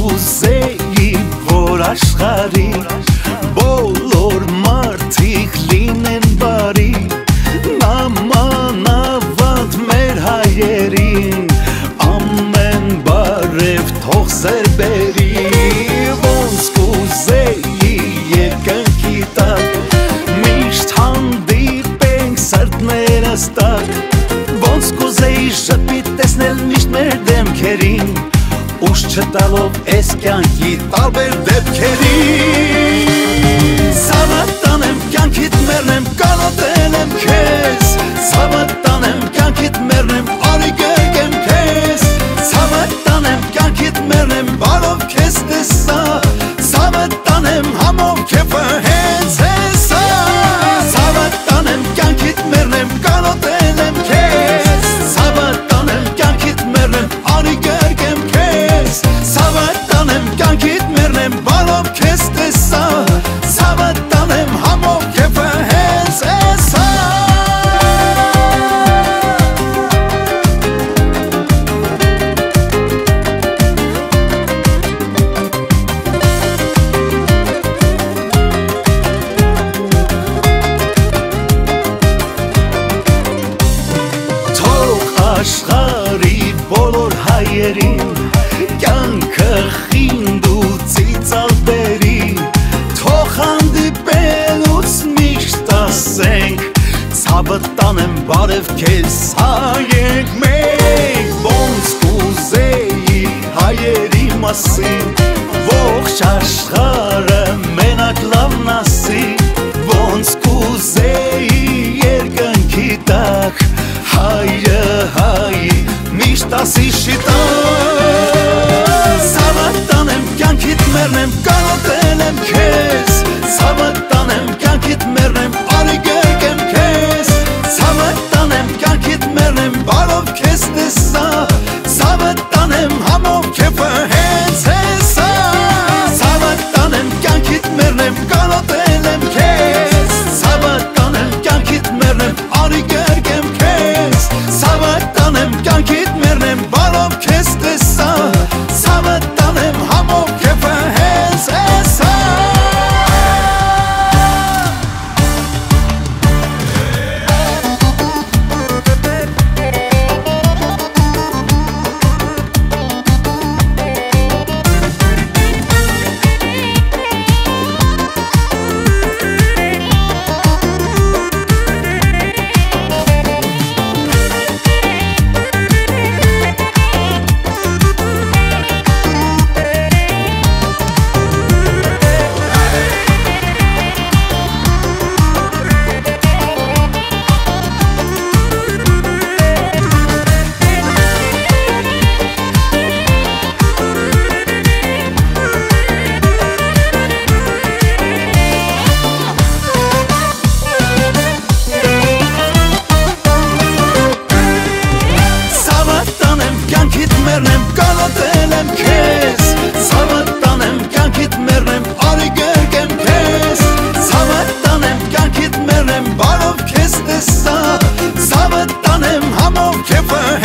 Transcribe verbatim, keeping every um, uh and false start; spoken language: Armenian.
կուզեի, որ աշխարի բոլոր մարդիկ լինեն բարի, նամանավանդ մեր հայերին ամեն բարև թող սեր բերի, ոնց կուզեի երկնքի տակ միշտ հանդիպենք սրտներս տակ, ոնց կուզեի ժպիտ տեսնել միշտ մեր դեմքերին, ուշ չտալով էս կյանքի տարբեր դեպքերին, ցավդ տանեմ կյանքիդ մեռնեմ կանոտենեմ քեզ, ցավդ տանեմ կյանքիդ մեռնեմ արի գրկեմ քեզ, ցավդ տանեմ կյանքիդ մեռնեմ բարով քեզ տեսա, ցավդ տանեմ համով քեֆը հենց հեսա, ցավդ տանեմ կյանքիդ մեռնեմ կանոտենեմ քեզ, ցավդ տանեմ կյանքիդ մեռնեմ արի գրկեմ քեզ, ցավդ տանեմ կյանքիդ մեռնեմ բարով քեզ տեսա, ցավդ տանեմ համով քեֆը հենց հեսա. Թող աշխարի բոլոր հայերին կյանքը խինդ ու ծիծաղ բերի, թող հանդիպելուց միշտ ասենք ցավդ տանեմ բարև քեզ հայենք մենք, ոնց կուզեի հայերի մասին ողջ աշխարհը մենակ լավն ասի, ոնց կուզեի երկնքի տակ հայը հայ միշտ ասի շիտա, ցավդ տանեմ կյանքիդ մեռնեմ կանոտենեմ քեզ, ցավդ տանեմ կյանքիդ մեռնեմ արի գրկեմ քեզ, ցավդ տանեմ կյանքիդ մեռնեմ բարով քեզ տեսա, ցավդ տանեմ համով քեֆը հենց հեսա, ցավդ տանեմ կյանքիդ մեռնեմ կանոտենեմ քեզ, ցավդ տանեմ կյանքիդ մեռնեմ արի գրկեմ քեզ, ցավդ տանեմ կյանքիդ մեռնեմ բարով քեզ տեսա, ցավդ տանեմ համով քեֆը հենց հեսա. Մեռնեմ կանոտենեմ քեզ, ցավդ տանեմ կյանքիդ մեռնեմ արի գրկեմ քեզ, ցավդ տանեմ կյանքիդ մեռնեմ բարով քեզ տեսա, ցավդ տանեմ համով քեֆը